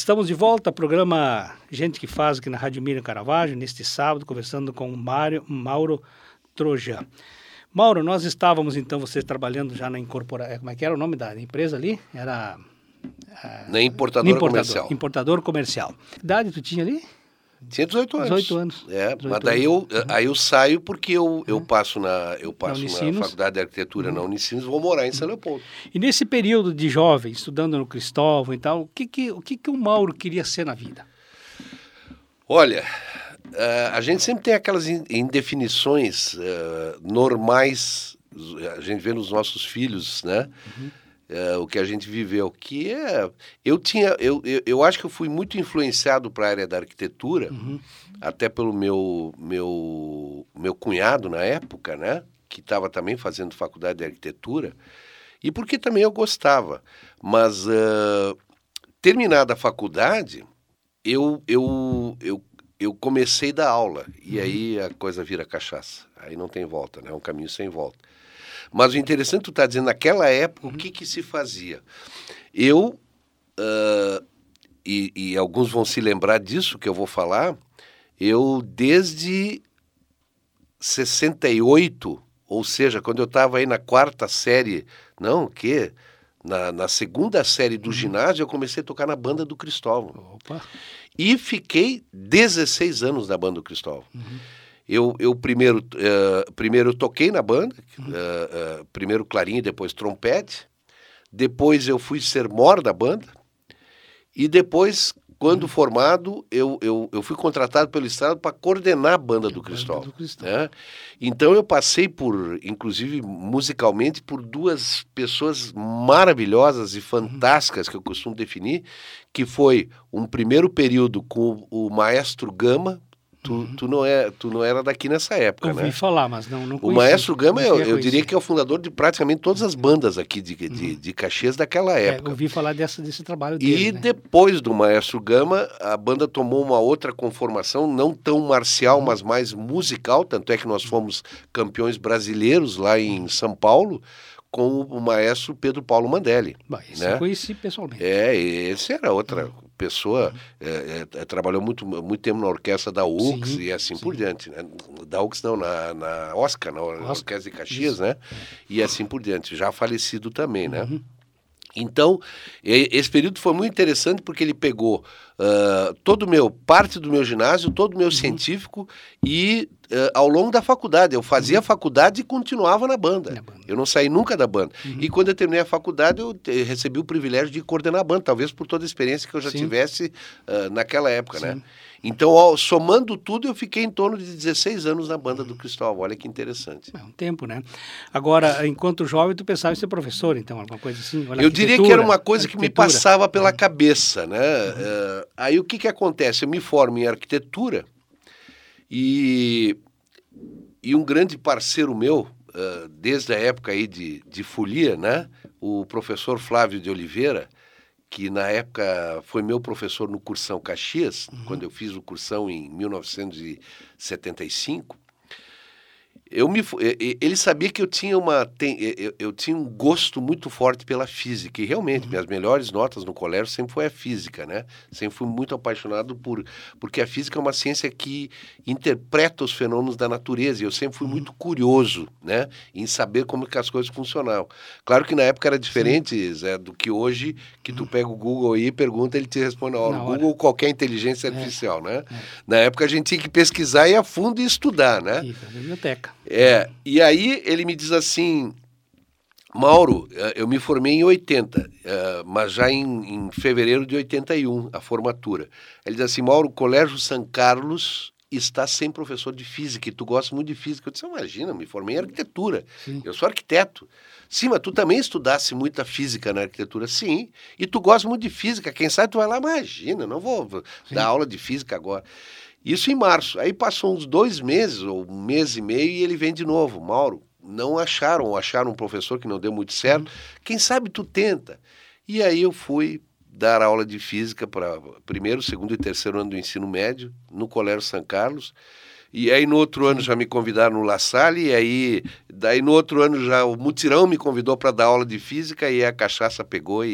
Estamos de volta ao programa Gente que Faz aqui na Rádio Miriam Caravaggio, neste sábado, conversando com o Mauro Trojan. Mauro, nós estávamos então, você trabalhando já na incorporação, como é que era o nome da empresa ali? Era... Na importadora comercial. Importador comercial. Que idade tu tinha ali? Tinha 18 anos. 18 anos. 18 mas daí aí eu saio porque eu passo na Faculdade de Arquitetura na Unicinos e vou morar em São Leopoldo. E nesse período de jovem, estudando no Cristóvão e tal, o que o Mauro queria ser na vida? Olha, a gente sempre tem aquelas indefinições normais, a gente vê nos nossos filhos, né? O que a gente viveu, que é... Eu acho que eu fui muito influenciado para a área da arquitetura, até pelo meu cunhado na época, né? Que estava também fazendo faculdade de arquitetura, e porque também eu gostava. Mas, terminada a faculdade, eu comecei a dar aula, e aí a coisa vira cachaça. Aí não tem volta, né? É um caminho sem volta. Mas o interessante, tu está dizendo, naquela época, o que se fazia? Eu, e alguns vão se lembrar disso que eu vou falar, eu desde 68, ou seja, quando eu estava aí na quarta série, na segunda série do ginásio, eu comecei a tocar na banda do Cristóvão. Opa. E fiquei 16 anos na banda do Cristóvão. Eu primeiro toquei na banda, primeiro clarinho, depois trompete, depois eu fui ser mor da banda, e depois, quando formado, eu fui contratado pelo Estado para coordenar a banda do Cristóvão. Né? Então eu passei por, inclusive musicalmente, por duas pessoas maravilhosas e fantásticas, que eu costumo definir, que foi um primeiro período com o maestro Gama. Tu não era daqui nessa época, né? Ouvi falar, mas não conheci. O Maestro Gama, eu diria que é o fundador de praticamente todas as bandas aqui de Caxias daquela época. Ouvi falar desse trabalho dele, E depois do Maestro Gama, a banda tomou uma outra conformação, não tão marcial, mas mais musical, tanto é que nós fomos campeões brasileiros lá em São Paulo, com o maestro Pedro Paulo Mandelli. Esse eu conheci pessoalmente. Esse era outra pessoa, trabalhou muito tempo na orquestra da UX e assim por diante. Né? Da UX não, na Oscar, na Orquestra de Caxias, né? E assim por diante, já falecido também, né? Então, esse período foi muito interessante porque ele pegou parte do meu ginásio, todo o meu científico e ao longo da faculdade. Eu fazia a faculdade e continuava na banda. Eu não saí nunca da banda. E quando eu terminei a faculdade, eu recebi o privilégio de coordenar a banda, talvez por toda a experiência que eu já tivesse naquela época, né? Então, somando tudo, eu fiquei em torno de 16 anos na banda do Cristóvão. Olha que interessante. É um tempo, né? Agora, enquanto jovem, tu pensava em ser professor, então, alguma coisa assim? Eu diria que era uma coisa que me passava pela cabeça, né? Aí o que acontece? Eu me formo em arquitetura e um grande parceiro meu, desde a época aí de folia, né? O professor Flávio de Oliveira, que na época foi meu professor no Cursão Caxias, quando eu fiz o Cursão em 1975, ele sabia que eu tinha um gosto muito forte pela física, e realmente minhas melhores notas no colégio sempre foi a física, né? Sempre fui muito apaixonado porque a física é uma ciência que interpreta os fenômenos da natureza, e eu sempre fui muito curioso, né? Em saber como que as coisas funcionavam. Claro que na época era diferente, Zé, do que hoje, que tu pega o Google aí e pergunta, ele te responde na hora. O Google, qualquer inteligência artificial, né? Na época a gente tinha que pesquisar e a fundo e estudar, né? E a biblioteca. E aí ele me diz assim, Mauro, eu me formei em 80, mas já em fevereiro de 81, a formatura. Ele diz assim, Mauro, o Colégio São Carlos está sem professor de física, e tu gosta muito de física. Eu disse, imagina, eu me formei em arquitetura, eu sou arquiteto. Sim, mas tu também estudasse muita física na arquitetura? Sim, e tu gosta muito de física, quem sabe tu vai lá, imagina, não vou dar aula de física agora. Isso em março. Aí passou uns 2 meses, ou 1 mês e meio, e ele vem de novo. Mauro, não acharam um professor que não deu muito certo. Quem sabe tu tenta. E aí eu fui dar aula de física para primeiro, segundo e terceiro ano do ensino médio, no Colégio São Carlos. E aí no outro ano já me convidaram no La Salle, e aí daí no outro ano já o Mutirão me convidou para dar aula de física, e a cachaça pegou e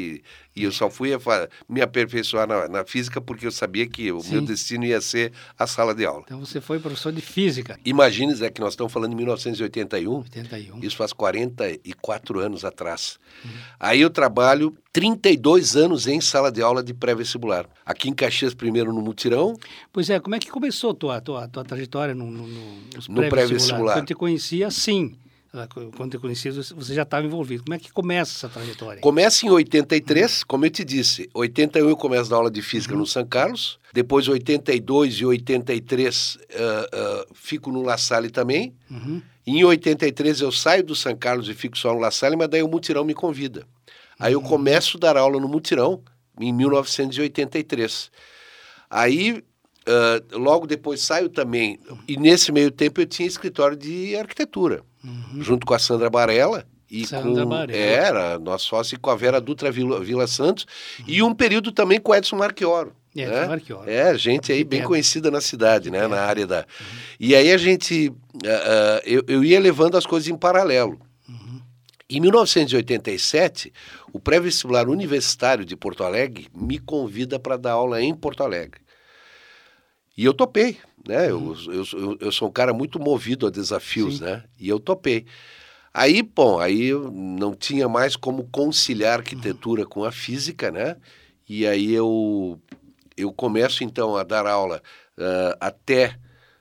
E eu só fui me aperfeiçoar na física porque eu sabia que o meu destino ia ser a sala de aula. Então você foi professor de física. Imagine, Zé, que nós estamos falando de 1981. 81. Isso faz 44 anos atrás. Aí eu trabalho 32 anos em sala de aula de pré-vestibular. Aqui em Caxias, primeiro no Mutirão. Pois é, como é que começou a tua trajetória no pré-vestibular? Quando eu te conhecia, sim. Quando eu conheci, você já estava envolvido. Como é que começa essa trajetória? Começa em 83, como eu te disse. 81 eu começo a dar aula de física no São Carlos. Depois, 82 e 83, fico no La Salle também. Em 83 eu saio do São Carlos e fico só no La Salle, mas daí o Mutirão me convida. Aí eu começo a dar aula no Mutirão em 1983. Aí, logo depois saio também. E nesse meio tempo eu tinha escritório de arquitetura. Junto com a Sandra Barella. Era nosso sócio, e com a Vera Dutra Vila Santos. E um período também com o Edson Marchioro. Gente aí bem conhecida na cidade, né? Na área da... E aí a gente... eu ia levando as coisas em paralelo. Em 1987, o pré-vestibular universitário de Porto Alegre me convida para dar aula em Porto Alegre. E eu topei, né? Eu sou um cara muito movido a desafios, né? E eu topei. Aí, aí eu não tinha mais como conciliar arquitetura com a física, né? E aí eu começo, então, a dar aula até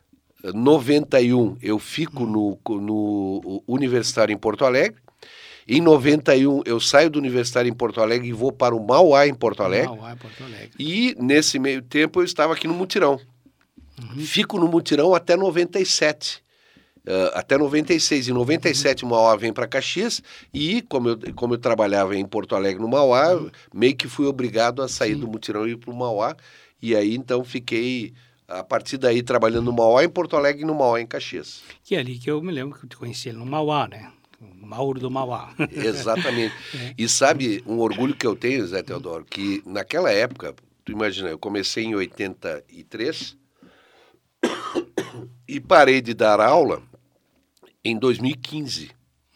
91. Eu fico no Universitário em Porto Alegre. Em 91, eu saio do Universitário em Porto Alegre e vou para o Mauá, em Porto Alegre. E, nesse meio tempo, eu estava aqui no Mutirão. Fico no Mutirão até 97. Até 96. Em 97, o Mauá vem para Caxias e, como eu trabalhava em Porto Alegre, no Mauá, meio que fui obrigado a sair do Mutirão e ir para o Mauá. E aí, então, fiquei, a partir daí, trabalhando no Mauá, em Porto Alegre e no Mauá, em Caxias. Que é ali que eu me lembro que eu te conheci, no Mauá, né? O Mauro do Mauá. Exatamente. E sabe, um orgulho que eu tenho, Zé Teodoro, que naquela época, tu imagina, eu comecei em 83 e parei de dar aula em 2015.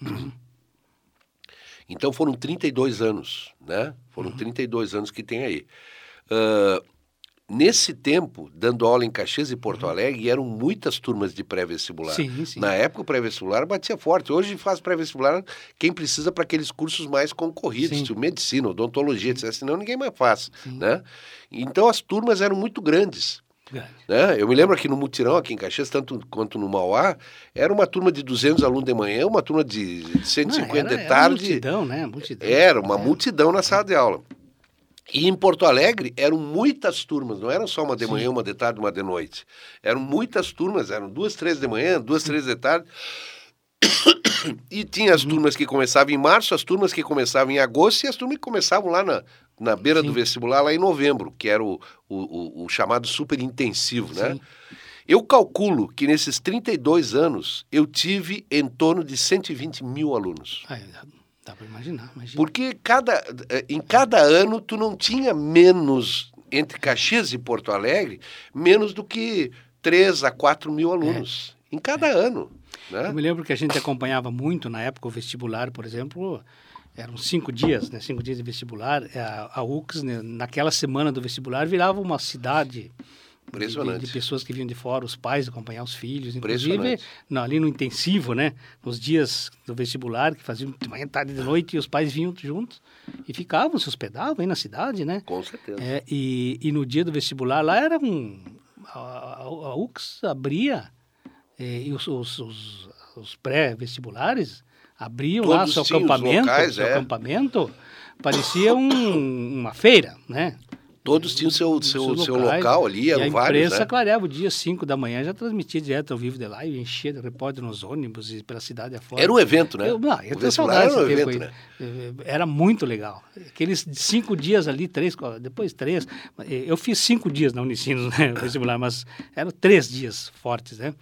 Então foram 32 anos, né? Foram 32 anos que tem aí. Nesse tempo, dando aula em Caxias e Porto Alegre, eram muitas turmas de pré-vestibular. Na época, o pré-vestibular batia forte. Hoje faz pré-vestibular quem precisa para aqueles cursos mais concorridos, tipo medicina, odontologia, etc. Senão ninguém mais faz, né? Então, as turmas eram muito grandes. Né? Eu me lembro aqui no Mutirão, aqui em Caxias, tanto quanto no Mauá, era uma turma de 200 alunos de manhã, uma turma de 150 de tarde. Multidão, né? Era uma multidão na sala de aula. E em Porto Alegre eram muitas turmas, não eram só uma de manhã, uma de tarde, uma de noite. Eram muitas turmas, eram 2, 3 de manhã, 2, 3 de tarde. E tinha as turmas que começavam em março, as turmas que começavam em agosto e as turmas que começavam lá na beira do vestibular, lá em novembro, que era o chamado super intensivo, né? Eu calculo que nesses 32 anos eu tive em torno de 120 mil alunos. Dá para imaginar. Porque em cada ano tu não tinha menos, entre Caxias e Porto Alegre, menos do que 3 a 4 mil alunos. Em cada ano. Né? Eu me lembro que a gente acompanhava muito na época o vestibular, por exemplo, eram 5 dias, né? 5 dias de vestibular. A UX, né, naquela semana do vestibular, virava uma cidade de pessoas que vinham de fora, os pais acompanhar os filhos, inclusive ali no intensivo, né? Nos dias do vestibular, que faziam de manhã, tarde e de noite, e os pais vinham juntos e ficavam, se hospedavam aí na cidade, né? Com certeza. E no dia do vestibular, lá era a UX abria, e os pré-vestibulares abriam lá seu acampamento, parecia uma feira, né? Todos tinham seu local ali, eram vários, a imprensa clareava o dia 5 da manhã, já transmitia direto ao vivo de lá e enchia de repórter nos ônibus e pela cidade afora. Era um evento, né? Eu tenho saudade desse tempo, né? Era muito legal. Aqueles 5 dias ali, 3, depois 3. Eu fiz 5 dias na Unicinos, né, vestibular, mas eram 3 dias fortes, né?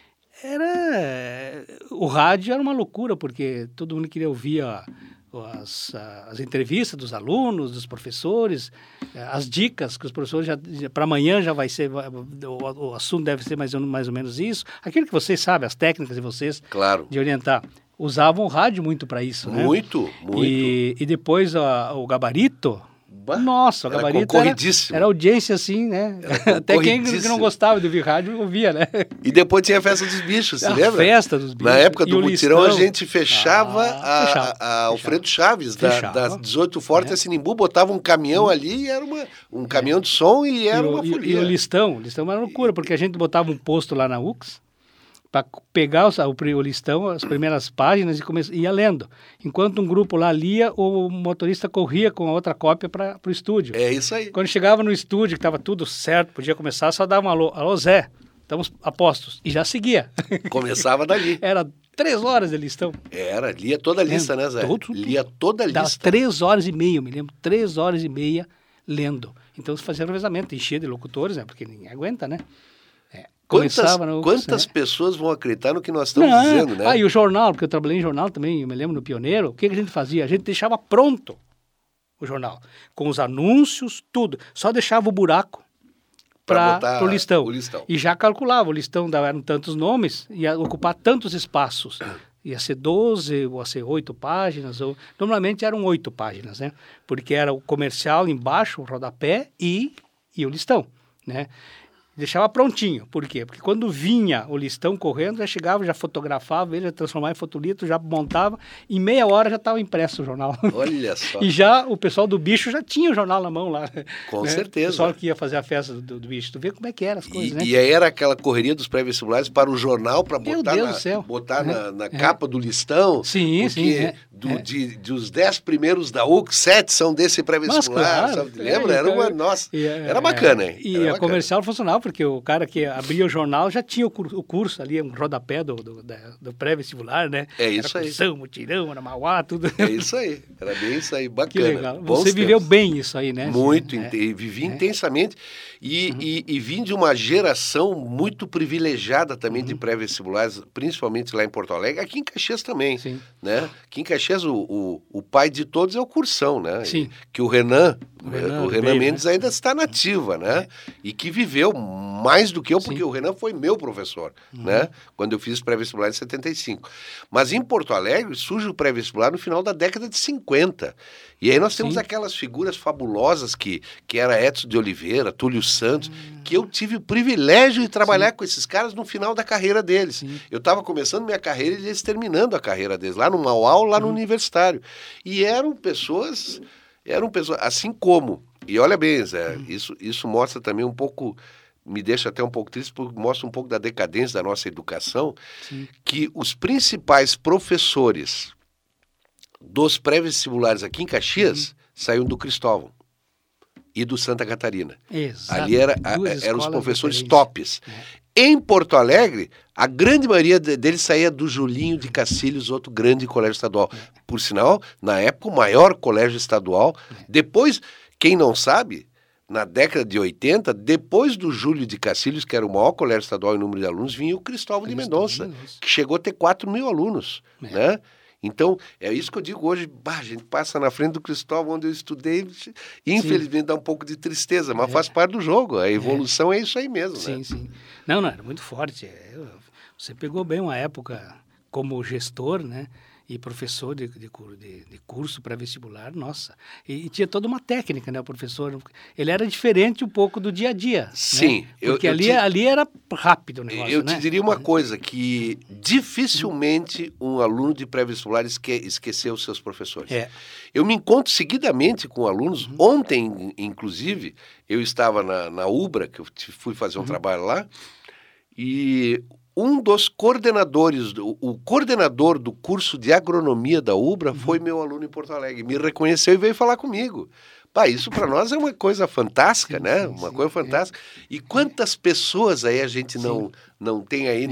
O rádio era uma loucura, porque todo mundo queria ouvir as entrevistas dos alunos, dos professores, as dicas que os professores para amanhã já vai ser, o assunto deve ser mais ou menos isso. Aquilo que vocês sabem, as técnicas de vocês, claro, de orientar. Usavam o rádio muito para isso, né? Muito. E depois o gabarito Nossa, o era gabarito concorridíssimo. era audiência assim, né? Até quem não gostava de ouvir rádio ouvia, né? E depois tinha a festa dos bichos, você lembra? A festa dos bichos. Na época do mutirão, a listão. gente fechava a Alfredo Chaves, das 18 Fortes a Sinimbu, botava um caminhão ali, e era um caminhão de som e era uma folia. E o listão era uma loucura, porque a gente botava um posto lá na UX, para pegar o listão, as primeiras páginas e ia lendo. Enquanto um grupo lá lia, o motorista corria com a outra cópia para o estúdio. É isso aí. Quando chegava no estúdio, que estava tudo certo, podia começar, só dava um alô. Alô, Zé, estamos a postos. E já seguia. Começava dali. Era 3 horas de listão. Lia toda a lista, né, Zé? Lia toda a lista. Dava 3 horas e meia, eu me lembro, 3 horas e meia lendo. Então, se fazia revezamento, enchia de locutores, né? Porque ninguém aguenta, né? Quantas pessoas vão acreditar no que nós estamos dizendo, né? E o jornal, porque eu trabalhei em jornal também, eu me lembro no Pioneiro, o que a gente fazia? A gente deixava pronto o jornal, com os anúncios, tudo. Só deixava o buraco para o listão. E já calculava, o listão eram tantos nomes, ia ocupar tantos espaços. Ia ser 12, ou ia ser 8 páginas, normalmente eram 8 páginas, né? Porque era o comercial embaixo, o rodapé e o listão, né? Deixava prontinho. Por quê? Porque quando vinha o listão correndo, já chegava, já fotografava ele, já transformava em fotolito, já montava, em meia hora já estava impresso o jornal. Olha só. E já o pessoal do bicho já tinha o jornal na mão lá. Com certeza. O pessoal que ia fazer a festa do bicho. Tu vê como é que eram as coisas, né? E aí era aquela correria dos pré-vestibulares para o jornal, para botar na capa do listão. Sim, porque dos 10 primeiros da UC, 7 são desse pré-vestibular. Claro, lembra? Era bacana, hein? E a comercial funcionava, porque o cara que abria o jornal já tinha o curso ali, um rodapé do pré-vestibular, né? É isso aí. Era mutirão, era Mauá, tudo. É isso aí, era bem isso aí, bacana. Que legal. Você viveu bem isso aí, né? Muito, vivi intensamente e vim de uma geração muito privilegiada também de pré-vestibulares, principalmente lá em Porto Alegre, aqui em Caxias também, né? Aqui em Caxias o pai de todos é o Cursão, né? Sim. Que o Renan Mendes ainda está na ativa, né? E que viveu mais do que eu, porque o Renan foi meu professor, né? Quando eu fiz pré-vestibular em 75. Mas em Porto Alegre surge o pré-vestibular no final da década de 50. E aí nós temos aquelas figuras fabulosas que era Edson de Oliveira, Túlio Santos, que eu tive o privilégio de trabalhar com esses caras no final da carreira deles. Sim. Eu estava começando minha carreira e eles terminando a carreira deles, lá no Mauá, lá no Universitário. E eram pessoas assim como, e olha bem, Zé, isso mostra também um pouco, me deixa até um pouco triste, porque mostra um pouco da decadência da nossa educação, que os principais professores dos pré-vestibulares aqui em Caxias saíram do Cristóvão e do Santa Catarina. Exato. Ali eram os professores tops. Em Porto Alegre, a grande maioria deles saía do Julinho de Cacilhos, outro grande colégio estadual. Por sinal, na época, o maior colégio estadual. Depois, quem não sabe, na década de 80, depois do Júlio de Cacilhos, que era o maior colégio estadual em número de alunos, vinha o Cristóvão de Mendonça, que chegou a ter 4.000 alunos, né? Então, é isso que eu digo hoje, a gente passa na frente do Cristóvão, onde eu estudei, infelizmente dá um pouco de tristeza, mas faz parte do jogo, a evolução é isso aí mesmo, né? Sim. Não, era muito forte. Você pegou bem uma época como gestor, né? E professor de curso pré-vestibular, nossa. E tinha toda uma técnica, né? O professor, ele era diferente um pouco do dia a dia. Sim. Né? Porque ali era rápido o negócio, eu te diria uma coisa, que dificilmente um aluno de pré-vestibular esqueceu os seus professores. Eu me encontro seguidamente com alunos. Ontem, inclusive, eu estava na UBRA, que eu fui fazer um trabalho lá, e um dos coordenadores, o coordenador do curso de agronomia da UBRA foi meu aluno em Porto Alegre. Me reconheceu e veio falar comigo. Isso para nós é uma coisa fantástica, né? Uma coisa fantástica. E quantas pessoas aí a gente não tem aí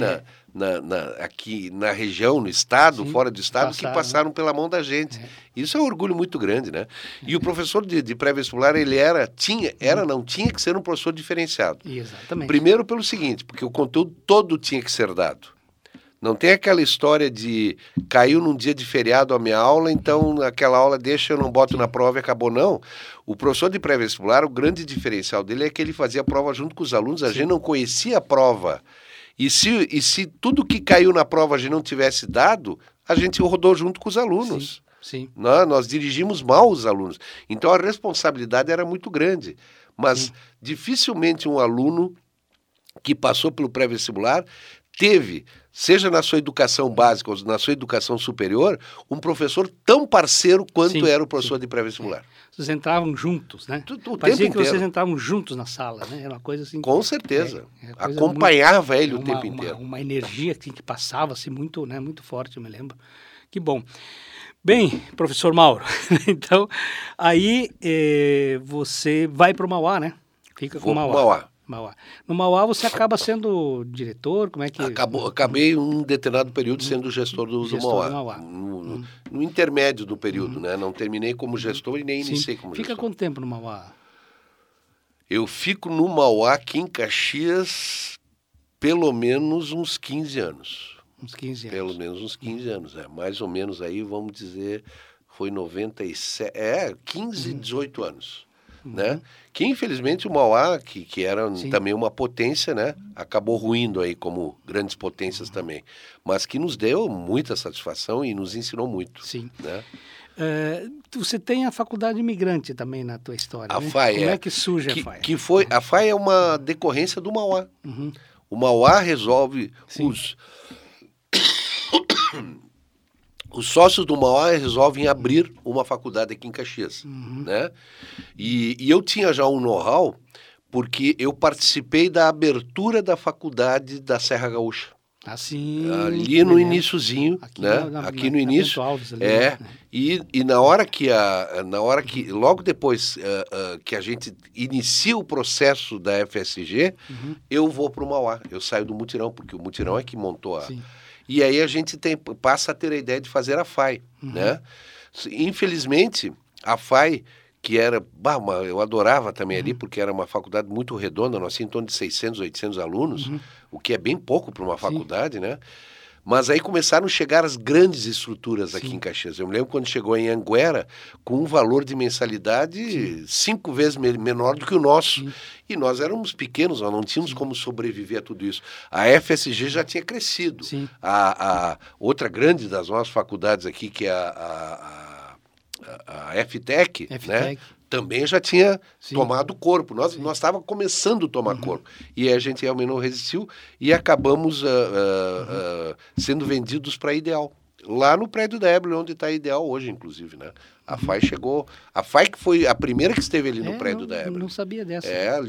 aqui na região, no estado, fora do estado, que passaram pela mão da gente. Isso é um orgulho muito grande, né? E o professor de pré-vestibular, não tinha que ser um professor diferenciado. Exatamente. Primeiro pelo seguinte, porque o conteúdo todo tinha que ser dado. Não tem aquela história de caiu num dia de feriado a minha aula, então aquela aula eu não boto na prova e acabou, não. O professor de pré-vestibular, o grande diferencial dele é que ele fazia a prova junto com os alunos, a gente não conhecia a prova. E se tudo que caiu na prova a gente não tivesse dado, a gente rodou junto com os alunos. Sim. Nós dirigimos mal os alunos. Então, a responsabilidade era muito grande. Mas, dificilmente um aluno que passou pelo pré-vestibular teve, seja na sua educação básica ou na sua educação superior, um professor tão parceiro quanto era o professor de pré-vestibular. Vocês entravam juntos, né? O Parecia tempo que vocês inteiro. entravam juntos na sala, né? Era uma coisa assim... Com certeza. Coisa Acompanhava muito, ele o tempo inteiro. Uma energia que passava-se muito, né? Muito forte, eu me lembro. Que bom. Bem, professor Mauro, então, aí você vai para o Mauá, né? Fica com o Mauá. Mauá. No Mauá você acaba sendo diretor, como é que... Acabei um determinado período sendo gestor do Mauá. No intermédio do período, né? Não terminei como gestor e nem iniciei como gestor. Fica quanto tempo no Mauá? Eu fico no Mauá, aqui em Caxias, pelo menos uns 15 anos. Uns 15 anos. Pelo menos uns 15 anos, mais ou menos aí, vamos dizer, foi 97, 15, 18 anos. Né? Que infelizmente o Mauá, que era também uma potência, né? Acabou ruindo aí como grandes potências também, mas que nos deu muita satisfação e nos ensinou muito. Sim. Né? Você tem a faculdade imigrante também na tua história, a né? FAI, como é que surge a FAI? A FAI é uma decorrência do Mauá. O Mauá resolve os sócios do Mauá resolvem abrir uma faculdade aqui em Caxias, né? E eu tinha já um know-how, porque eu participei da abertura da faculdade da Serra Gaúcha. Assim, ali no iniciozinho, né? Aqui no início. Alves, ali, né? E na hora que logo depois que a gente inicia o processo da FSG, eu vou para o Mauá. Eu saio do mutirão, porque o mutirão é que montou a... Sim. E aí a gente passa a ter a ideia de fazer a FAI, né? Infelizmente, a FAI, que era... eu adorava também ali, porque era uma faculdade muito redonda, nós tínhamos em torno de 600, 800 alunos, o que é bem pouco para uma faculdade, né? Mas aí começaram a chegar as grandes estruturas aqui em Caxias. Eu me lembro quando chegou em Anguera, com um valor de mensalidade 5 vezes menor do que o nosso. E nós éramos pequenos, nós não tínhamos como sobreviver a tudo isso. A FSG já tinha crescido. A outra grande das nossas faculdades aqui, que é a FTEC, né? Também já tinha tomado corpo. Nós estávamos começando a tomar corpo. E a gente realmente não resistiu e acabamos sendo vendidos para a Ideal. Lá no prédio da Eble, onde está a Ideal hoje, inclusive, né? A FAI chegou... A FAI que foi a primeira que esteve ali no prédio da Eble. Não sabia dessa.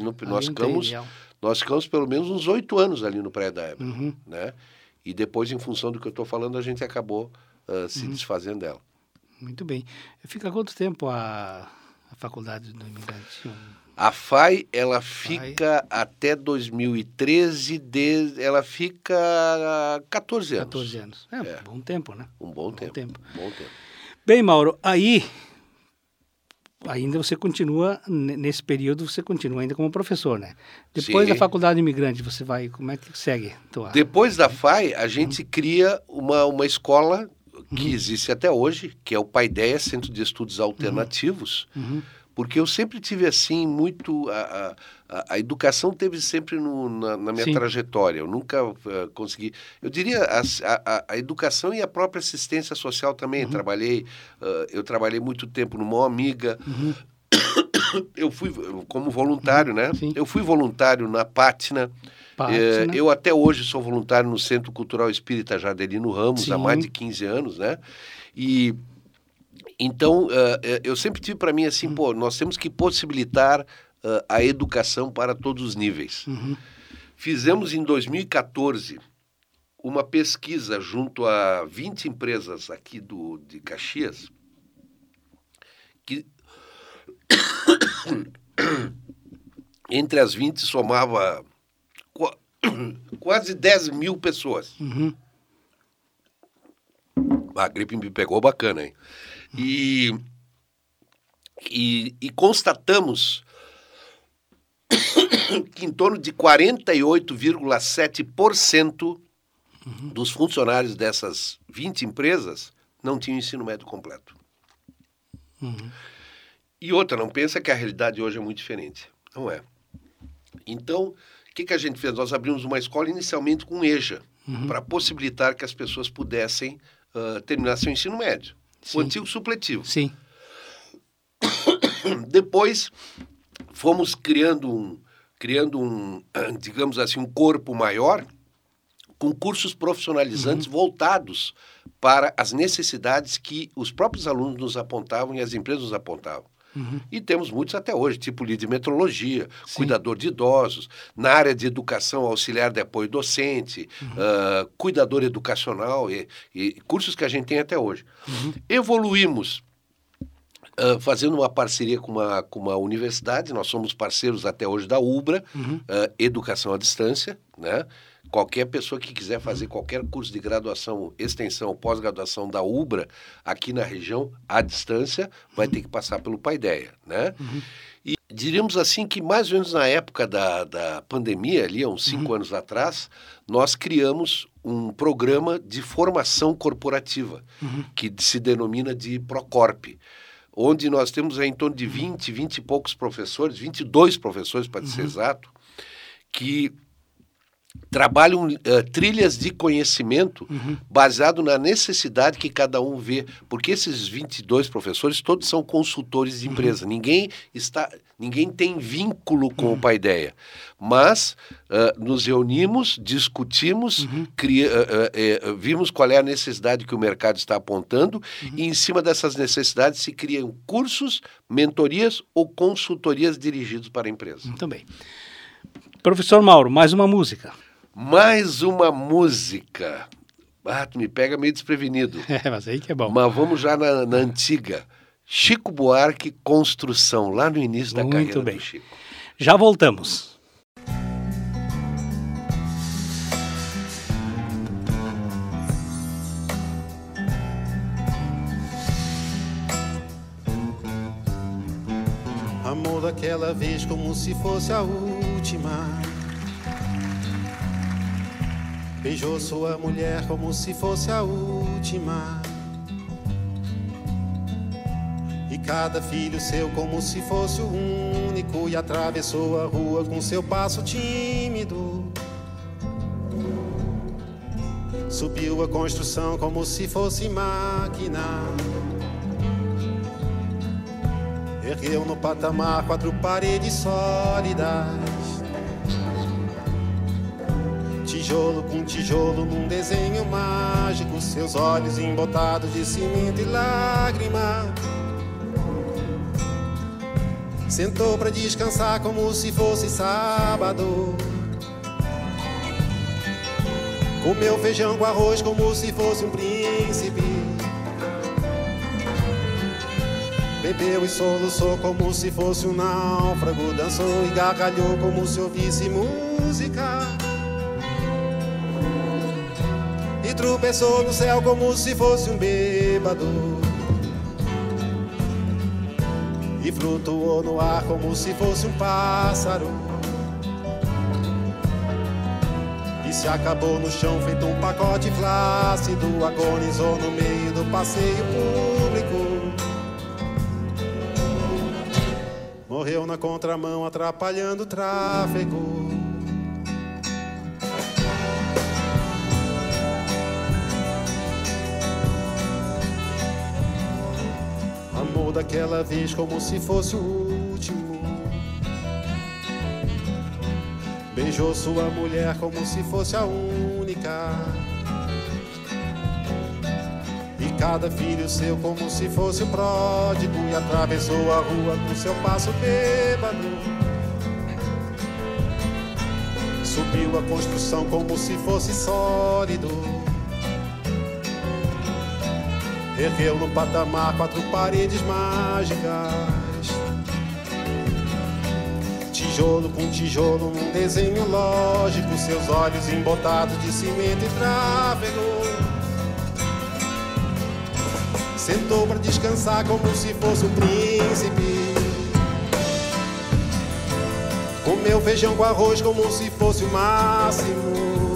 Nós ficamos pelo menos uns 8 anos ali no prédio da Eble, né? E depois, em função do que eu estou falando, a gente acabou se desfazendo dela. Muito bem. Fica quanto tempo a faculdade do imigrante? A FAI, ela fica até 2013, ela fica 14 anos. 14 anos. Um bom tempo, né? Um bom tempo. Bem, Mauro, aí ainda você continua, nesse período, você continua ainda como professor, né? Depois da faculdade imigrante, você vai, como é que segue? Depois da FAI, a gente cria uma escola que existe até hoje, que é o Paideia, Centro de Estudos Alternativos, porque eu sempre tive assim muito... A educação teve sempre na minha trajetória, eu nunca consegui... Eu diria a educação e a própria assistência social também. Eu trabalhei muito tempo no Mão Amiga, eu fui como voluntário, né? Eu fui voluntário na Pátina. Eu até hoje sou voluntário no Centro Cultural Espírita Jardelino Ramos, há mais de 15 anos, né? E então eu sempre tive para mim assim, nós temos que possibilitar a educação para todos os níveis. Fizemos em 2014 uma pesquisa junto a 20 empresas aqui de Caxias, que entre as 20 somava quase 10 mil pessoas. A gripe me pegou bacana, hein? E constatamos que em torno de 48,7% dos funcionários dessas 20 empresas não tinham ensino médio completo. E outra, não pensa que a realidade hoje é muito diferente. Não é. Então, o que a gente fez? Nós abrimos uma escola inicialmente com EJA, para possibilitar que as pessoas pudessem terminar seu ensino médio. o antigo supletivo. Sim. Depois fomos criando um, digamos assim, um corpo maior com cursos profissionalizantes voltados para as necessidades que os próprios alunos nos apontavam e as empresas nos apontavam. E temos muitos até hoje, tipo líder de metrologia, cuidador de idosos, na área de educação, auxiliar de apoio docente, cuidador educacional e cursos que a gente tem até hoje. Evoluímos fazendo uma parceria com uma universidade, nós somos parceiros até hoje da UBRA, Educação à Distância, né? Qualquer pessoa que quiser fazer qualquer curso de graduação, extensão ou pós-graduação da UBRA aqui na região, à distância, vai ter que passar pelo Paideia, né? E diríamos assim que mais ou menos na época da pandemia, ali há uns 5 anos atrás, nós criamos um programa de formação corporativa, que se denomina de Procorp, onde nós temos em torno de 20 e poucos professores, 22 professores para ser exato, que trabalham trilhas de conhecimento baseado na necessidade que cada um vê, porque esses 22 professores todos são consultores de empresa, ninguém tem vínculo com o Paideia, mas nos reunimos, discutimos, vimos qual é a necessidade que o mercado está apontando e em cima dessas necessidades se criam cursos, mentorias ou consultorias dirigidos para a empresa. Muito bem. Professor Mauro, mais uma música. Mais uma música. Tu me pega meio desprevenido. Mas aí que é bom. Mas vamos já na antiga. Chico Buarque, Construção, lá no início da carreira do Chico. Já voltamos. Amor daquela vez como se fosse a última. Beijou sua mulher como se fosse a última. E cada filho seu como se fosse o único. E atravessou a rua com seu passo tímido. Subiu a construção como se fosse máquina. Ergueu no patamar 4 paredes sólidas. Tijolo com tijolo num desenho mágico. Seus olhos embotados de cimento e lágrima. Sentou pra descansar como se fosse sábado. Comeu feijão com arroz como se fosse um príncipe. Bebeu e soluçou como se fosse um náufrago. Dançou e gargalhou como se ouvisse música. E tropeçou no céu como se fosse um bêbado. E flutuou no ar como se fosse um pássaro. E se acabou no chão feito um pacote flácido. Agonizou no meio do passeio público. Morreu na contramão atrapalhando o tráfego. Amor daquela vez como se fosse o último. Beijou sua mulher como se fosse a única. E cada filho seu como se fosse o pródigo. E atravessou a rua com seu passo bêbado. Subiu a construção como se fosse sólido. Ergueu no patamar 4 paredes mágicas. Tijolo com tijolo num desenho lógico. Seus olhos embotados de cimento e tráfego. Sentou pra descansar como se fosse um príncipe. Comeu feijão com arroz como se fosse o máximo.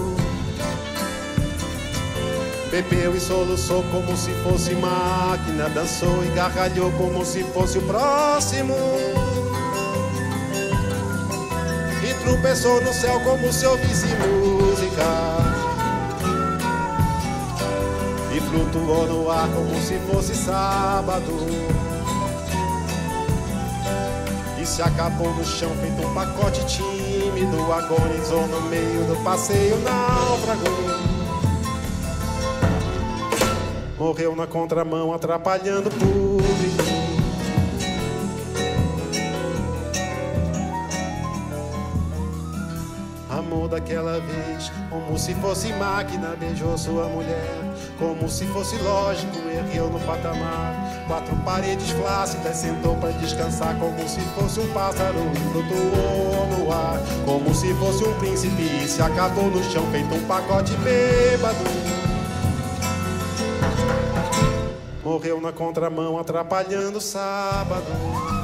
Bebeu e soluçou como se fosse máquina. Dançou e gargalhou como se fosse o próximo. E tropeçou no céu como se ouvisse música. E flutuou no ar como se fosse sábado. E se acabou no chão feito um pacote tímido, agonizou no meio do passeio náufrago. Morreu na contramão atrapalhando o público. Amor daquela vez, como se fosse máquina, beijou sua mulher. Como se fosse lógico, ergueu no patamar. 4 paredes flácidas, sentou pra descansar. Como se fosse um pássaro e flutuou no ar. Como se fosse um príncipe e se acabou no chão feito um pacote bêbado. Morreu na contramão atrapalhando o sábado.